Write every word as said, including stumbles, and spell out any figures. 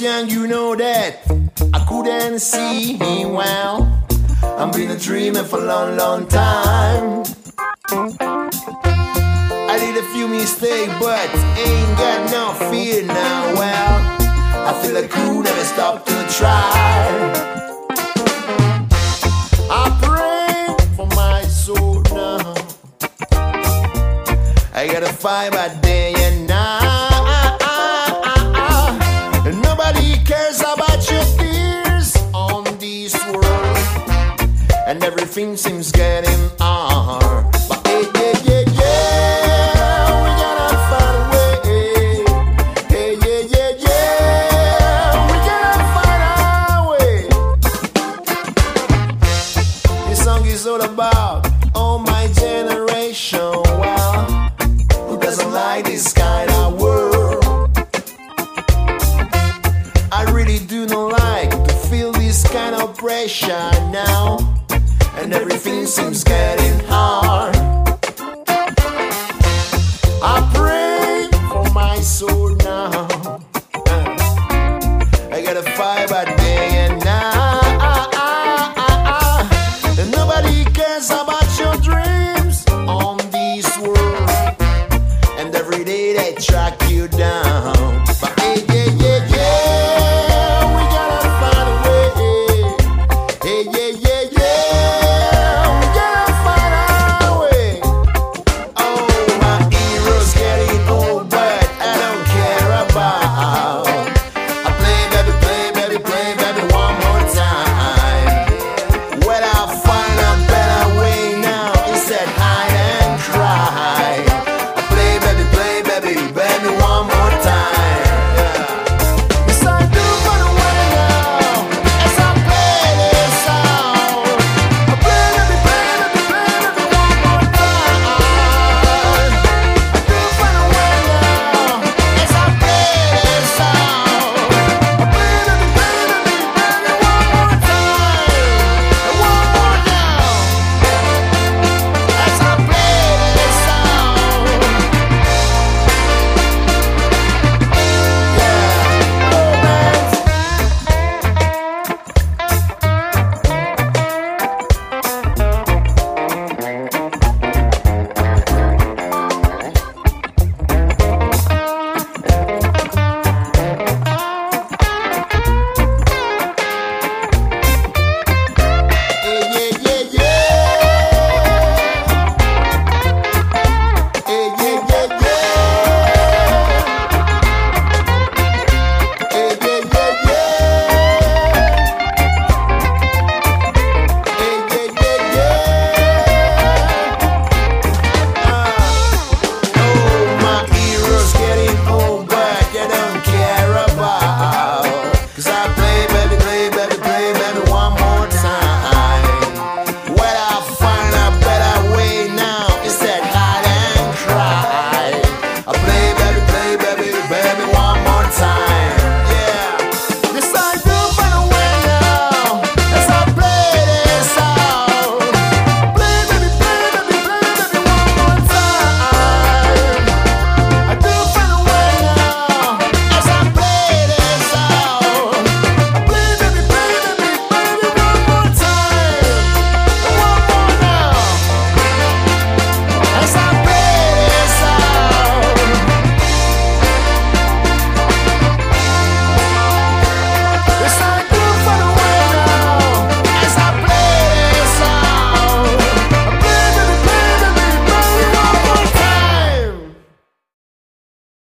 young, you know that I couldn't see well. I've been a dreamer for a long, long time. I did a few mistakes, but ain't got no fear now. Well, I feel I could never stop to try. I pray for my soul now. I gotta fight by day and night. And nobody cares about your fears on this world. And everything seems getting hard. But hey, yeah, yeah, yeah, we gotta find a way. Hey, yeah, yeah, yeah, we gotta find our way. This song is all about all my generation. Well, who doesn't like this kind of world? I really do not like to feel this kind of pressure now. And everything seems getting hard. I pray for my soul now. I gotta fight, but